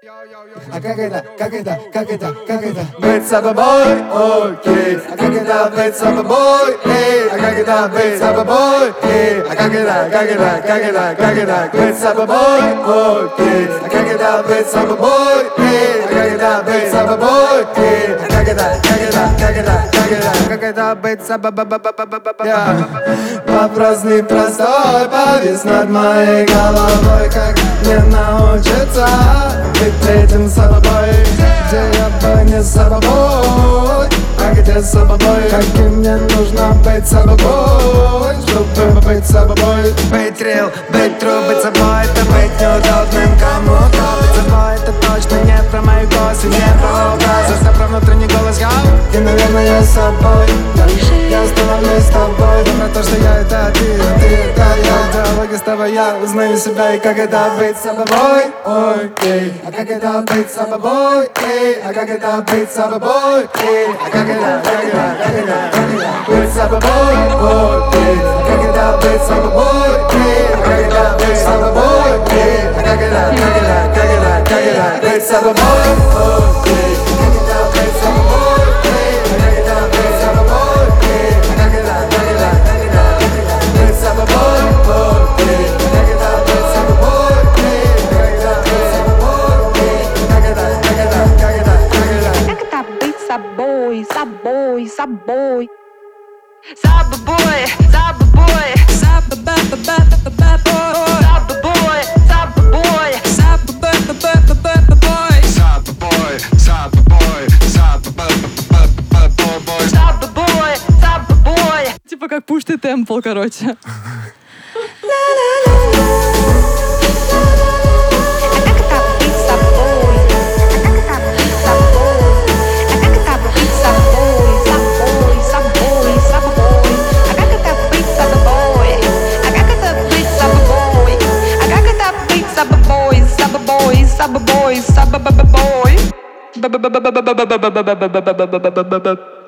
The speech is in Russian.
А как это быть собой, окей? А как это быть собой, эй? А как это быть собой, эй? А как это быть собой, окей? А как это быть собой, эй? А как это быть собой, эй? А как это быть собой? Вопрос непростой, повис над моей головой. Как мне научиться быть этим собой? Где я бы не собой, а где собой? Каким мне нужно быть собой, чтобы быть собой? Быть real, быть true, быть собой, это быть неудобным кому-то. Быть собой, это точно не про мою косу, не про образ, это про внутренний голос, и, наверное, я с собой. Я остановлюсь с тобой, не про то, что я это ты это я. В диалоге с тобой я узнаю себя, и как это быть собой, окей? А как это быть собой, эй? А как это быть собой, эй? А как это быть собой, окей? А как это быть собой, эй? А как это быть собой, эй? А как это быть собой, окей? Собой, собой. Забой, забой, забой, Типа как Push the Temple, короче. Boy.